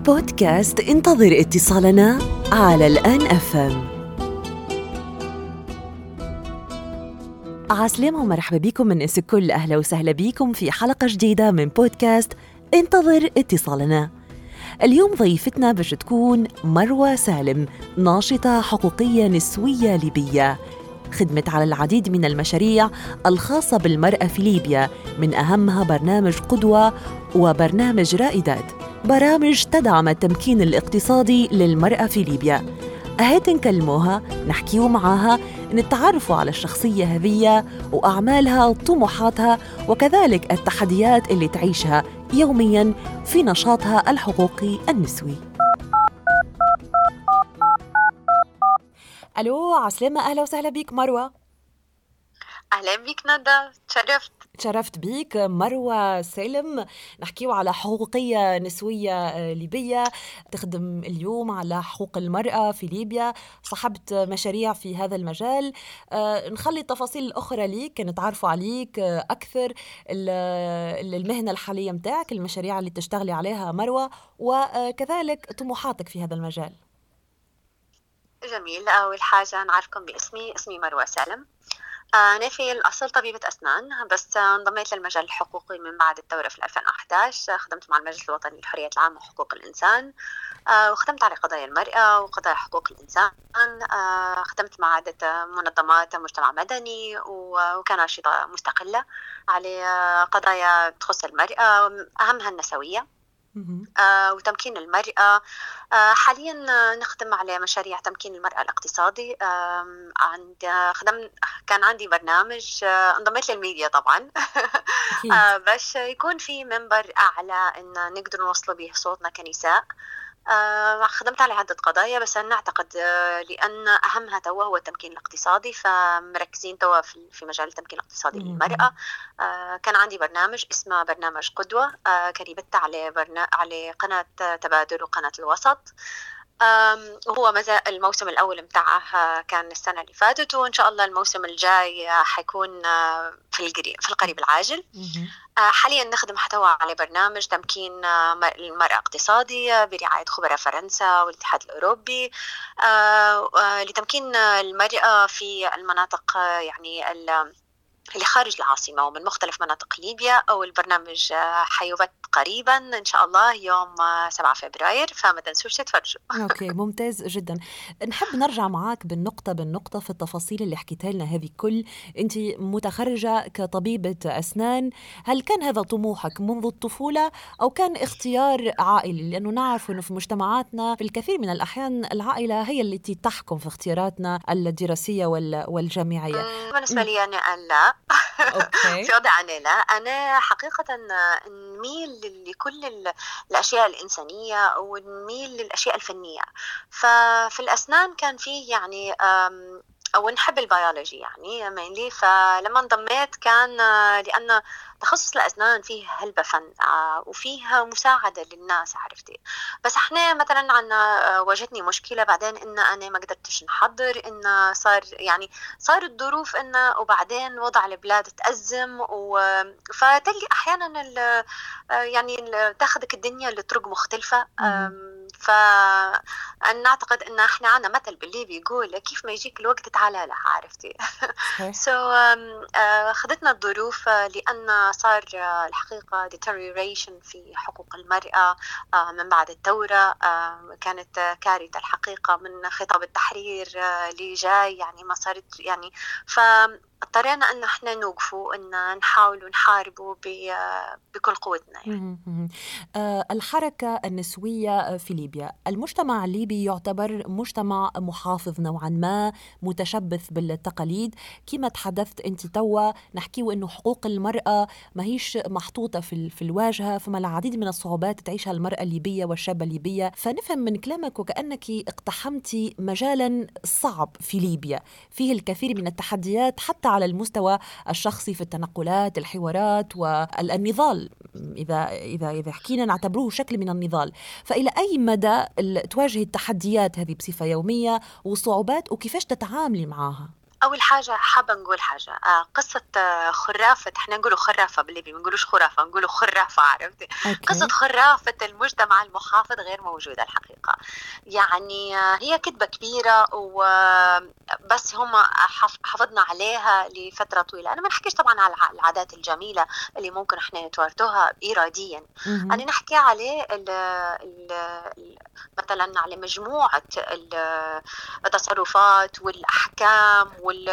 بودكاست انتظر اتصالنا على الآن FM. عسلامة ومرحبا بكم من الكل، أهلا وسهلا بكم في حلقة جديدة من بودكاست انتظر اتصالنا. اليوم ضيفتنا باش تكون مروى سالم، ناشطة حقوقية نسوية ليبية، خدمت على العديد من المشاريع الخاصة بالمرأة في ليبيا، من أهمها برنامج قدوة وبرنامج رائدات، برامج تدعم التمكين الاقتصادي للمرأة في ليبيا. أهات نكلموها، نحكيو معاها، نتعرفوا على الشخصية هذية وأعمالها وطموحاتها، وكذلك التحديات اللي تعيشها يومياً في نشاطها الحقوقي النسوي. ألو عسلامة، أهلا وسهلا بيك مروى. أهلا بيك ندى، تشرفت بيك مروى سالم. نحكيو على حقوقية نسوية ليبية، تخدم اليوم على حقوق المرأة في ليبيا، صاحبت مشاريع في هذا المجال. نخلي التفاصيل الأخرى ليك، نتعرفوا عليك أكثر، المهنة الحالية متاعك، المشاريع اللي تشتغلي عليها مروى، وكذلك طموحاتك في هذا المجال. جميل. أول حاجة نعرفكم اسمي مروى سالم. أنا في الأصل طبيبة أسنان، بس انضميت للمجال الحقوقي من بعد الثورة في 2011. خدمت مع المجلس الوطني للحريات العامة وحقوق الإنسان، وخدمت على قضايا المرأة وقضايا حقوق الإنسان. خدمت مع عدة منظمات مجتمع مدني وكناشطة مستقلة على قضايا تخص المرأة، أهمها النسوية وتمكين المرأة. حاليا نخدم على مشاريع تمكين المرأة الاقتصادي. كان عندي برنامج، انضميت للميديا طبعا باش يكون في منبر أعلى إن نقدر نوصل به صوتنا كنساء. خدمت على عدة قضايا، بس أنا أعتقد لأن أهمها توا هو التمكين الاقتصادي، فمركزين توا في مجال التمكين الاقتصادي للمرأة. كان عندي برنامج اسمه برنامج قدوة، كريبت على قناة تبادل وقناة الوسط. وهو الموسم الأول متاعه كان السنة اللي فاتت، وإن شاء الله الموسم الجاي حيكون في القريب العاجل. حاليا نخدم حتى على برنامج تمكين المرأة اقتصادي برعاية خبراء فرنسا والاتحاد الأوروبي، لتمكين المرأة في المناطق يعني اللي خارج العاصمة ومن مختلف مناطق ليبيا. أو البرنامج حيبث قريبا إن شاء الله يوم 7 فبراير، فما تنسوش تتفرجوا. أوكي، ممتاز جدا. نحب نرجع معاك بالنقطة في التفاصيل اللي حكيتها لنا هذه كل. أنت متخرجة كطبيبة أسنان، هل كان هذا طموحك منذ الطفولة أو كان اختيار عائلي؟ لأنه نعرف أنه في مجتمعاتنا في الكثير من الأحيان العائلة هي التي تحكم في اختياراتنا الدراسية والجامعية. بالنسبة لي أنا لا. في وضع أنا لا. أنا حقيقة نميل لكل الأشياء الإنسانية ونميل للأشياء الفنية. ففي الأسنان كان فيه يعني أو نحب البيولوجي يعني mainly. فلما انضميت كان لأن تخصص الأسنان فيه هلبة فن وفيه مساعدة للناس، عرفتي. بس احنا مثلا عنا واجهتني مشكلة بعدين إن أنا ما قدرتش نحضر، إن صار الظروف وبعدين وضع البلاد تأزم، فتلقي أحيانا يعني تاخدك الدنيا لطرق مختلفة. فأنا أعتقد إن إحنا عنا مثل باللي بيقول كيف ما يجيك الوقت تعالى له، عرفتي. خدتنا الظروف لأن صار الحقيقة deterioration في حقوق المرأة من بعد الثورة. كانت كارثة الحقيقة، من خطاب التحرير اللي جاي يعني ما صارت يعني. اضطرينا أن احنا نوقفوا، أن نحاول ونحاربوا بكل قوتنا يعني. الحركة النسوية في ليبيا، المجتمع الليبي يعتبر مجتمع محافظ نوعا ما، متشبث بالتقاليد. كما تحدثت أنت توا، نحكيو أنه حقوق المرأة ما هيش محطوطة في الواجهة، فما العديد من الصعوبات تعيشها المرأة الليبية والشابة الليبية. فنفهم من كلامك وكأنك اقتحمتي مجالا صعب في ليبيا، فيه الكثير من التحديات حتى على المستوى الشخصي، في التنقلات، الحوارات والنضال، إذا حكينا نعتبروه شكل من النضال. فإلى أي مدى تواجه التحديات هذه بصفة يومية وصعوبات، وكيفاش تتعاملي معها؟ أول حاجة حابة نقول حاجة، قصة خرافة، احنا نقولوا خرافة بالليبي، ما نقولوش خرافة، نقولوا خرافة، عرفتي؟ قصة أوكي. خرافة المجتمع المحافظ غير موجودة الحقيقة. يعني هي كذبة كبيرة، وبس هم حافظنا عليها لفترة طويلة. أنا ما نحكيش طبعا على العادات الجميلة اللي ممكن احنا نتوارثوها إراديا، أنا نحكي عليه مثلا على مجموعة التصرفات والأحكام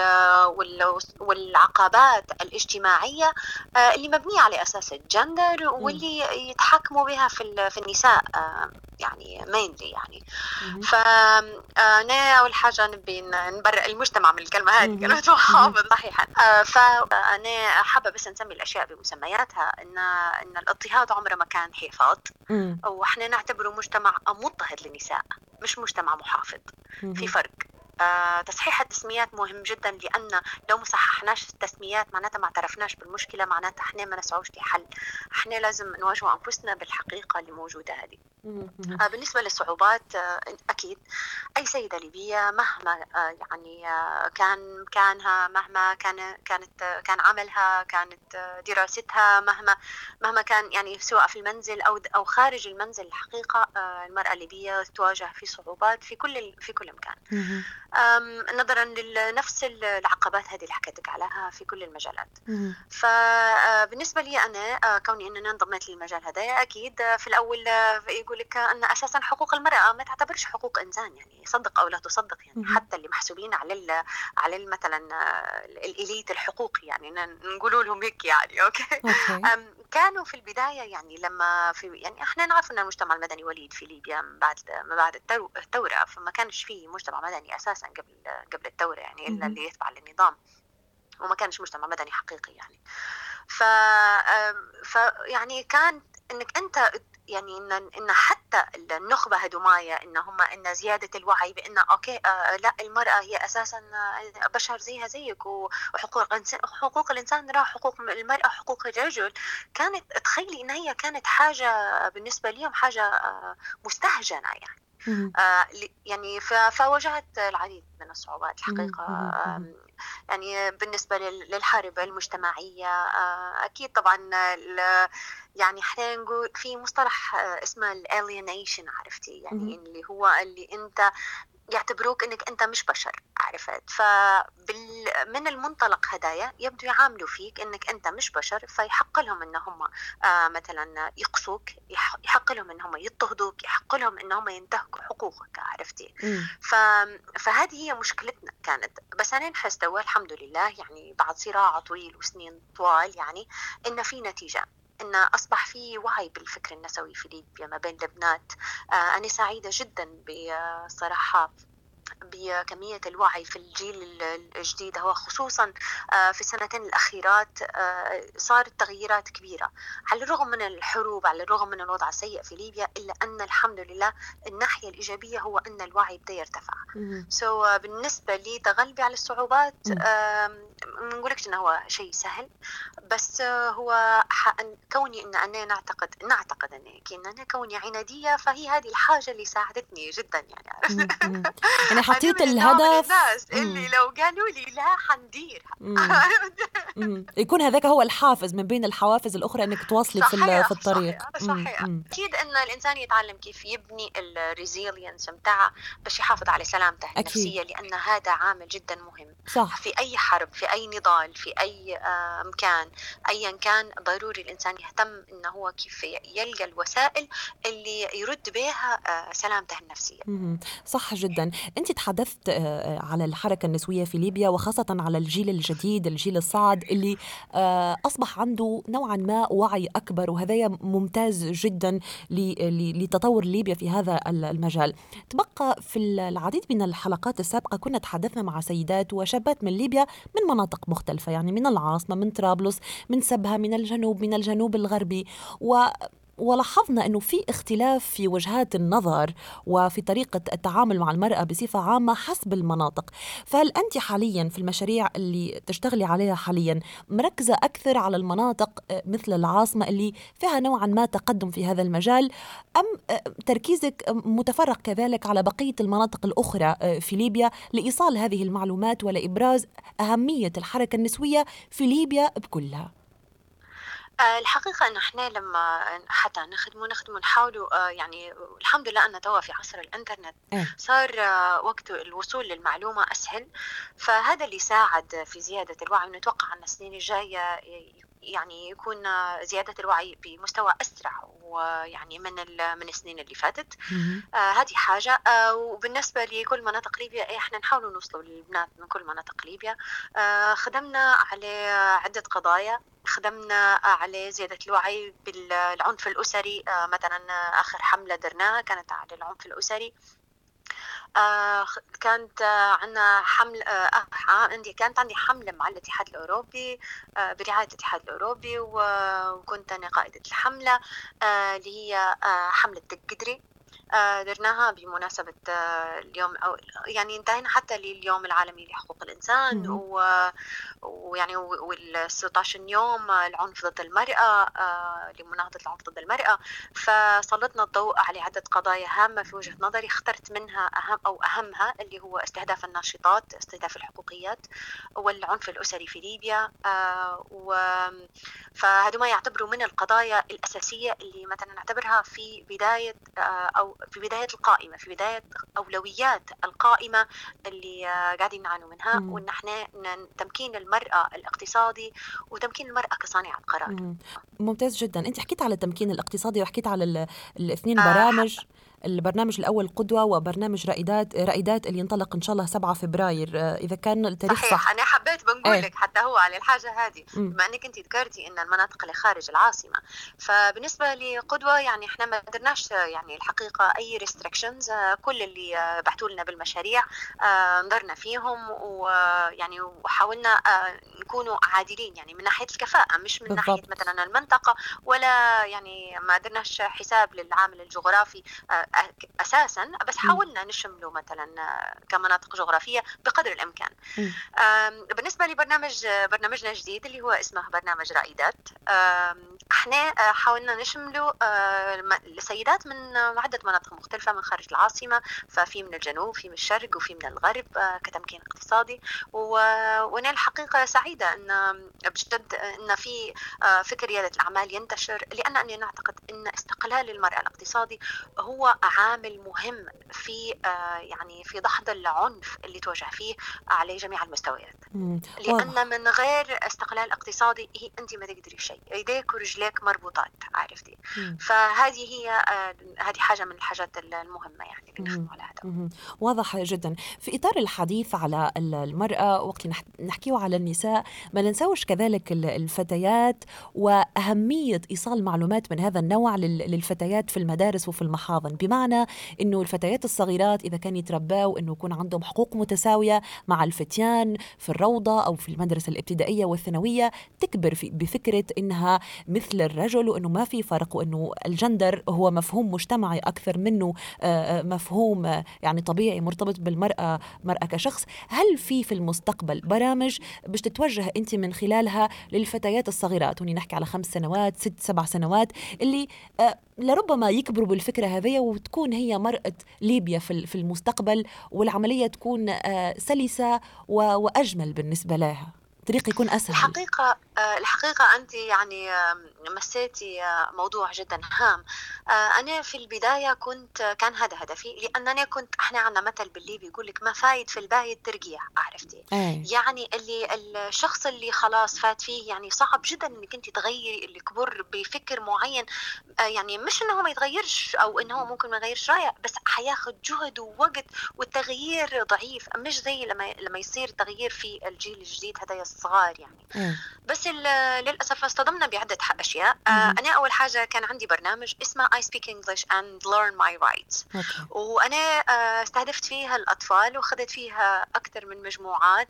والعقبات الاجتماعية اللي مبنية على أساس الجندر، واللي يتحكموا بها في النساء، يعني mainly يعني. فأنا أول حاجة نبي نبرئ المجتمع من الكلمة هذه، كلمة محافظ صحيحا. فأنا حابة بس نسمي الأشياء بمسمياتها، إن الاضطهاد عمره ما كان حفاظ، وإحنا نعتبره مجتمع مضطهد للنساء، مش مجتمع محافظ. في فرق. تصحيح التسميات مهم جدا، لأن لو ما صححناش التسميات معناتها ما اعترفناش بالمشكلة، معناتها احنا ما نسعوش لحل. احنا لازم نواجه أنفسنا بالحقيقة اللي موجودة هذه. بالنسبة للصعوبات، أكيد أي سيدة ليبية مهما يعني كانها، مهما كان عملها، كانت دراستها، مهما كان، يعني سواء في المنزل أو خارج المنزل، الحقيقة المرأة الليبية تواجه في صعوبات في كل مكان، نظرا لنفس العقبات هذه اللي حكيتك عليها في كل المجالات. فبالنسبة لي أنا، كوني أنني انضميت للمجال هذا، أكيد في الأول يقول لك أن أساسا حقوق المرأة ما تعتبرش حقوق إنسان، يعني صدق أو لا تصدق، يعني حتى اللي محسوبين على مثلا الإليت الحقوقي، يعني نقولوا لهم هيك يعني. أوكي. كانوا في البداية، يعني لما يعني احنا نعرف أن المجتمع المدني وليد في ليبيا من بعد الثورة، فما كانش فيه مجتمع مدني أساسا قبل الثورة، يعني إلا اللي يتبع للنظام، وما كانش مجتمع مدني حقيقي يعني. يعني كان انك انت يعني ان حتى النخبه هدومايه ان زياده الوعي بان اوكي لا، المراه هي اساسا بشر زيها زيك، وحقوق الانسان راه حقوق المراه حقوق الرجل، كانت تخيلي ان هي كانت حاجه بالنسبه لهم حاجه مستهجنه يعني. يعني فواجهت العديد من الصعوبات الحقيقة. يعني بالنسبة للحرب المجتمعية، أكيد طبعا يعني احنا نقول في مصطلح اسمه alienation، عرفتي؟ يعني اللي هو اللي انت يعتبروك انك انت مش بشر، عرفت؟ من المنطلق هدايا يبدو يعاملوا فيك انك انت مش بشر، فيحق لهم ان هم مثلا يقصوك، يحق لهم ان هم يضطهدوك، يحق لهم ان هم ينتهكوا حقوقك، عرفتي؟ فهذه هي مشكلتنا كانت. بس انا نحس الحمد لله، يعني بعد صراع طويل وسنين طوال، يعني ان في نتيجة، إن أصبح في وعي بالفكر النسوي في ليبيا ما بين البنات. أنا سعيدة جدا بصراحة بكمية الوعي في الجيل الجديد، هو خصوصا في السنتين الأخيرات صارت تغييرات كبيرة، على الرغم من الحروب، على الرغم من الوضع السيء في ليبيا، إلا أن الحمد لله الناحية الإيجابية هو أن الوعي بدأ يرتفع. بالنسبة لي تغلبي على الصعوبات، ما نقولكش إنه هو شيء سهل، بس هو كوني إن أنا نعتقد أنا كوني عنادية، فهي هذه الحاجة اللي ساعدتني جدا يعني. يعني حطيت الهدف، الناس اللي لو قالوا لي لا حنديرها. يكون هذاك هو الحافز من بين الحوافز الأخرى إنك تواصلي في الطريق. صحيح. أكيد أن الإنسان يتعلم كيف يبني الريزيلينس متاعه باش يحافظ على سلامته النفسية، لأن هذا عامل جدا مهم. صح. في أي حرب، في أي نضال، في أي مكان أيا كان، ضروري الإنسان يهتم إنه هو كيف يلقى الوسائل اللي يرد بها سلامته النفسية. صح جدا. أنت تحدثت على الحركة النسوية في ليبيا، وخاصة على الجيل الجديد، الجيل الصاعد اللي أصبح عنده نوعا ما وعي أكبر، وهذا ممتاز جدا لتطور ليبيا في هذا المجال. تبقى في العديد من الحلقات السابقة كنا تحدثنا مع سيدات وشابات من ليبيا من مناطق مختلفة، يعني من العاصمة، من طرابلس، من سبها، من الجنوب الغربي، ولاحظنا أنه في اختلاف في وجهات النظر وفي طريقة التعامل مع المرأة بصفة عامة حسب المناطق. فهل أنت حاليا في المشاريع اللي تشتغلي عليها حاليا مركزة أكثر على المناطق مثل العاصمة اللي فيها نوعا ما تقدم في هذا المجال، أم تركيزك متفرق كذلك على بقية المناطق الأخرى في ليبيا لإيصال هذه المعلومات ولإبراز أهمية الحركة النسوية في ليبيا بكلها؟ الحقيقة أن إحنا لما حتى نخدموا نحاولوا يعني الحمد لله أن توا في عصر الإنترنت صار وقت الوصول للمعلومة أسهل، فهذا اللي ساعد في زيادة الوعي، ونتوقع أن السنين الجاية يعني يكون زيادة الوعي بمستوى أسرع ويعني من السنين اللي فاتت. هذه حاجة. وبالنسبة لكل مناطق ليبيا إحنا نحاولوا نوصلوا للبنات من كل مناطق ليبيا. خدمنا على عدة قضايا، خدمنا على زيادة الوعي بالعنف الأسري. مثلا آخر حملة درناها كانت على العنف الأسري. كانت عندنا كانت عندي حملة مع الاتحاد الأوروبي برعاية الاتحاد الأوروبي، وكنت أنا قائدة الحملة اللي هي حملة القدري. درناها بمناسبة اليوم، أو يعني انتهينا حتى لليوم العالمي لحقوق الإنسان، ويعني وال16 يوم العنف ضد المرأة، لمناهضة العنف ضد المرأة. فسلطنا الضوء على عدة قضايا هامة في وجهة نظري، اخترت منها أهمها اللي هو استهداف الناشطات، استهداف الحقوقيات، والعنف الأسري في ليبيا. فهذو ما يعتبروا من القضايا الأساسية اللي مثلا نعتبرها في بداية أو في بداية القائمة، في بداية أولويات القائمة اللي قاعدين نعانوا منها، وإن احنا تمكين المرأة الاقتصادي وتمكين المرأة كصانعة قرار. ممتاز جدا. أنت حكيت على التمكين الاقتصادي وحكيت على الاثنين برامج، البرنامج الأول قدوة وبرنامج رائدات اللي ينطلق إن شاء الله 7 فبراير إذا كان التاريخ صح. أنا حبيت بنقول لك حتى هو على الحاجة هذه، بما أنك أنت ذكرتي إن المناطق اللي خارج العاصمة، فبالنسبة لقدوة يعني إحنا ما قدرناش يعني الحقيقة أي restrictions. كل اللي بعثوا لنا بالمشاريع نظرنا فيهم، ويعني وحاولنا نكونوا عادلين يعني من ناحية الكفاءة، مش من ناحية مثلا المنطقة، ولا يعني ما قدرناش حساب للعامل الجغرافي أساساً، بس حاولنا نشمله مثلاً كمناطق جغرافية بقدر الإمكان. بالنسبة برنامجنا الجديد اللي هو اسمه برنامج رائدات، احنا حاولنا نشمله السيدات من عدة مناطق مختلفة من خارج العاصمة، ففي من الجنوب، في من الشرق، وفي من الغرب، كتمكين اقتصادي. وأنا الحقيقة سعيدة أن بجد أن في فكر ريادة الأعمال ينتشر، لأن أنا نعتقد أن استقلال المرأة الاقتصادي هو عامل مهم في يعني في دحض العنف اللي تواجه فيه على جميع المستويات. لأن من غير استقلال اقتصادي أنت ما تقدري شيء، يديك ورجليك مربوطات، عرفتي. فهذه هذه حاجة من الحاجات المهمة يعني اللي نخدم على هذا. واضح جدا. في إطار الحديث على المرأة وقت نحكيه على النساء، ما ننسوش كذلك الفتيات وأهمية إيصال معلومات من هذا النوع للفتيات في المدارس وفي المحاضن، بمعنى إنه الفتيات الصغيرات إذا كان يتربوا إنه يكون عندهم حقوق متساوية مع الفتيان في الروضة أو في المدرسة الابتدائية والثانوية، تكبر بفكرة إنها مثل الرجل، وإنه ما في فرق، وإنه الجندر هو مفهوم مجتمعي أكثر منه مفهوم يعني طبيعي مرتبط بالمرأة كشخص. هل في المستقبل برامج باش تتوجه أنت من خلالها للفتيات الصغيرات، ونحكي على 5 سنوات 6 7 سنوات، اللي لربما يكبروا بالفكرة هذه وتكون هي مرأة ليبيا في المستقبل، والعملية تكون سلسة وأجمل بالنسبة لها، طريق يكون أسهل؟ الحقيقة أنت يعني مسيتي موضوع جدا هام. أنا في البداية كان هذا هدفي، لأنني احنا عندنا مثل بالليبي يقول لك ما فايد في البايد ترقيع، عرفتي. يعني الشخص اللي خلاص فات فيه يعني صعب جدا انك انت تغيري اللي كبر بفكر معين. يعني مش انه ما يتغيرش او انه ممكن ما يغيرش رايه، بس حياخد جهد ووقت، والتغيير ضعيف، مش زي لما يصير تغيير في الجيل الجديد هذا الصغار يعني. بس للأسف اصطدمنا بعدة أشياء. أنا أول حاجة كان عندي برنامج اسمه I speak English and learn my rights. وأنا استهدفت فيها الأطفال وخذت فيها أكثر من مجموعات،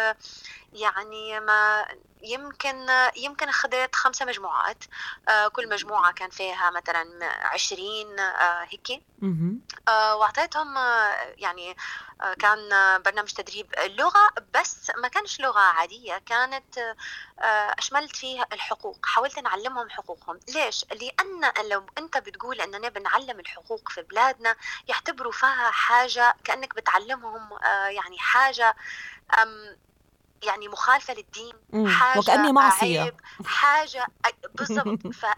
يعني ما يمكن أخذت 5 مجموعات، كل مجموعة كان فيها مثلا 20 هيك. وأعطيتهم يعني كان برنامج تدريب اللغة، بس ما كانش لغة عادية، كانت أشملت فيها الحقوق، حاولت نعلمهم حقوقهم. ليش؟ لأن لو أنت بتقول أننا بنعلم الحقوق في بلادنا يعتبروا فيها حاجة كأنك بتعلمهم يعني حاجة يعني مخالفة للدين، حاجة وكأني معصية، عيب، حاجة بالضبط.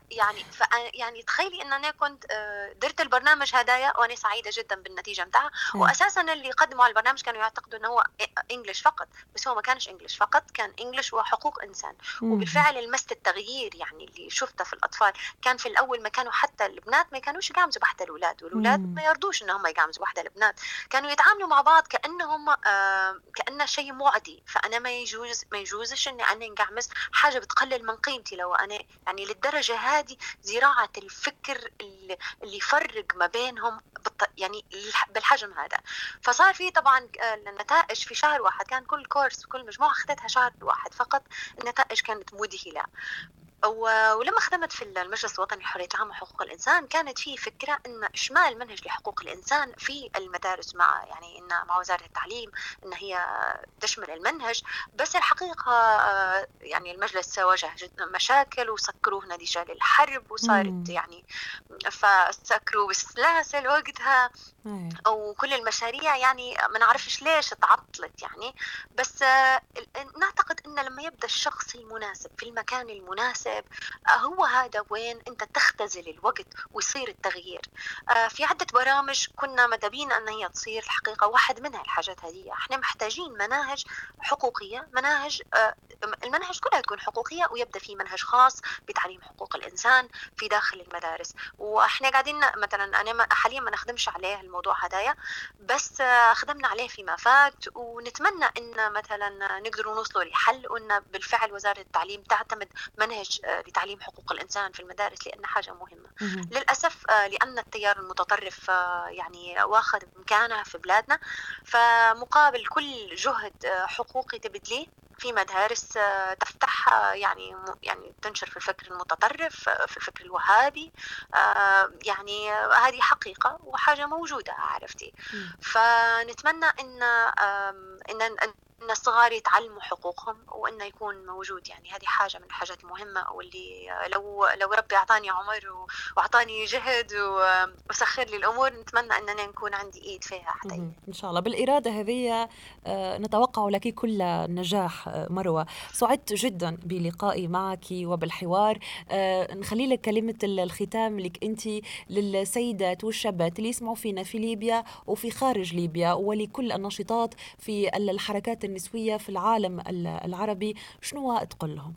يعني تخيلي ان انا كنت درت البرنامج هدايا وانا سعيدة جدا بالنتيجة متاعها. واساسا اللي قدموا على البرنامج كانوا يعتقدوا انه هو انجليش فقط، بس هو ما كانش انجليش فقط، كان انجليش وحقوق انسان. وبالفعل لمست التغيير يعني اللي شفته في الاطفال. كان في الاول ما كانوا حتى البنات ما كانوش يقامزوا بحتى الاولاد، والأولاد ما يرضوش انهم يقامزوا بحتى البنات، كانوا يتعاملوا مع بعض كأنهم كأنه شيء معدي. فانا ما يجوزش اني انا نقعمز حاجه بتقلل من قيمتي. لو انا يعني للدرجه هذه زراعه الفكر اللي يفرق ما بينهم يعني بالحجم هذا. فصار في طبعا النتائج في شهر واحد، كان كل كورس كل مجموعه اخذتها شهر واحد فقط، النتائج كانت مذهله. ولما خدمت في المجلس الوطني لحرية العامة وحقوق الإنسان كانت في فكرة إن إشمال منهج لحقوق الإنسان في المدارس مع يعني إن مع وزارة التعليم إن هي تشمل المنهج. بس الحقيقة يعني المجلس واجه مشاكل وسكروه نتيجة للحرب، وصارت يعني فسكروا بالسلاسل وقتها، أو كل المشاريع يعني ما نعرفش ليش تعطلت يعني. بس نعتقد إن لما يبدأ الشخص المناسب في المكان المناسب هو هذا وين أنت تختزل الوقت ويصير التغيير. في عدة برامج كنا مدبين أن هي تصير الحقيقة، واحد منها الحاجات هذه. احنا محتاجين مناهج حقوقية، المناهج كلها تكون حقوقية، ويبدأ في منهج خاص بتعليم حقوق الإنسان في داخل المدارس. وإحنا قاعدين مثلا أنا حاليا ما نخدمش عليه الموضوع هدايا، بس خدمنا عليه فيما فات، ونتمنى إن مثلا نقدر نوصلوا لحل، وإن بالفعل وزارة التعليم تعتمد منهج لتعليم حقوق الإنسان في المدارس، لأن حاجة مهمة. للأسف لأن التيار المتطرف يعني واخذ مكانه في بلادنا، فمقابل كل جهد حقوقي تبدليه في مدارس تفتح يعني تنشر في الفكر المتطرف، في الفكر الوهابي، يعني هذه حقيقة وحاجة موجودة عرفتي. فنتمنى إن الصغار يتعلموا حقوقهم وإنه يكون موجود. يعني هذه حاجة من الحاجات المهمة، واللي لو ربي أعطاني عمر وأعطاني جهد وسخر لي الأمور، نتمنى أننا نكون عندي إيد فيها حتى إن شاء الله. بالإرادة هذه نتوقع لك كل نجاح مروة. سعدت جدا بلقائي معك وبالحوار. نخلي لك كلمة الختام لك أنت للسيدات والشابات اللي يسمعوا فينا في ليبيا وفي خارج ليبيا، ولكل النشطات في الحركات النسوية في العالم العربي، شنو تقول لهم؟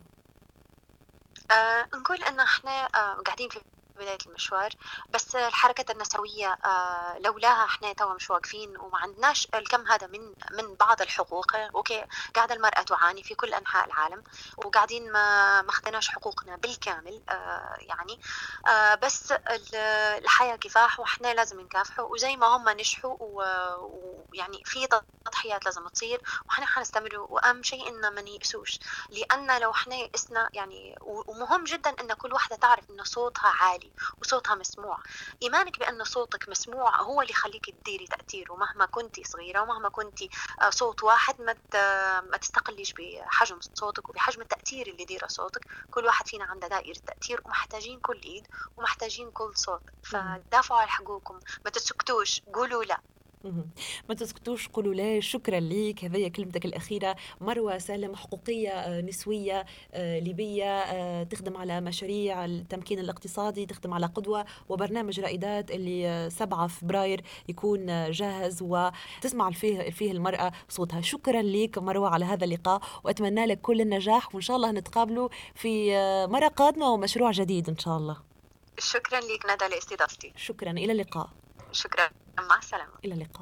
نقول أن احنا قاعدين في بداية المشوار، بس الحركة النسوية لولاها احنا توا مش واقفين وما عندناش الكم هذا من بعض الحقوق. اوكي، قاعدة المرأة تعاني في كل أنحاء العالم، وقاعدين ما خدناش حقوقنا بالكامل يعني. بس الحياة كفاح، واحنا لازم نكافحوا، وزي ما هم نجحوا ويعني في تضحيات لازم تصير، واحنا حنستمر. واهم شيء ان ما نيأسوش، لان لو احنا يأسنا يعني، ومهم جدا ان كل واحدة تعرف ان صوتها عالي وصوتها مسموع. إيمانك بأن صوتك مسموع هو اللي يخليك تديري تأثير، ومهما كنتي صغيرة ومهما كنتي صوت واحد ما تستقليش بحجم صوتك وبحجم التأثير اللي ديره صوتك. كل واحد فينا عنده دائرة تأثير، ومحتاجين كل إيد ومحتاجين كل صوت. فدافعوا على حقوقكم، ما تسكتوش، قولوا لا. ما تسكتوش، قولوا لا. شكرا لك، هذه كلمتك الأخيرة. مروة سالم، حقوقية نسوية ليبية، تخدم على مشاريع التمكين الاقتصادي، تخدم على قدوة وبرنامج رائدات اللي 7 فبراير يكون جاهز وتسمع فيه المرأة صوتها. شكرا لك مروة على هذا اللقاء، وأتمنى لك كل النجاح، وإن شاء الله نتقابلوا في مرة قادمة ومشروع جديد إن شاء الله. شكرا لك ندى لاستضافتي. شكرا، إلى اللقاء. شكرا، مع السلامة. إلى اللقاء.